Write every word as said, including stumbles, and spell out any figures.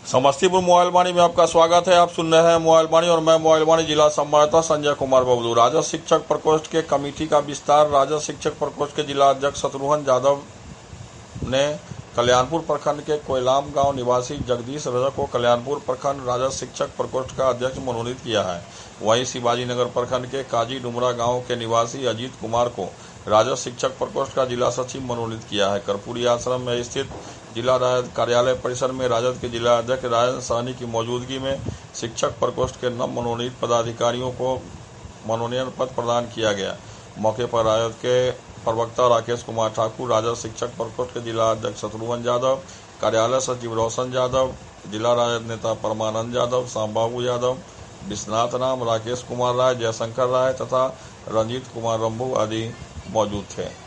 Samastipur mobile वाणी में आपका स्वागत है। आप सुन रहे हैं मोबाइल वाणी और मैं मोबाइल वाणी जिला संवाददाता संजय कुमार बबलू। राजद शिक्षक प्रकोष्ठ के कमेटी का विस्तार। राजद शिक्षक प्रकोष्ठ के जिला अध्यक्ष शत्रुघ्न यादव ने कल्याणपुर प्रखंड के कोयलाम गांव निवासी जगदीश रजक को कल्याणपुर प्रखंड राजद शिक्षक प्रकोष्ठ का अध्यक्ष मनोनीत किया है। वहीं शिवाजी नगर प्रखंड के काजी डुमरा गांव के निवासी अजीत कुमार को राजद शिक्षक प्रकोष्ठ का जिला सचिव मनोनीत किया है। कर्पूरी आश्रम में स्थित जिला राजद कार्यालय परिसर में राजद के जिला अध्यक्ष राजन सहनी की मौजूदगी में शिक्षक प्रकोष्ठ के नव मनोनीत पदाधिकारियों को मनोनयन पत्र प्रदान किया गया। मौके पर राजद के प्रवक्ता राकेश कुमार ठाकुर, राजद शिक्षक प्रकोष्ठ के जिला अध्यक्ष शत्रुघ्न यादव, कार्यालय सचिव रोशन यादव, जिला राजद नेता परमानंद यादव, श्यामबाबू यादव, विश्वनाथ राम, राकेश कुमार राय, जयशंकर राय तथा रंजीत कुमार रंभू आदि मौजूद थे।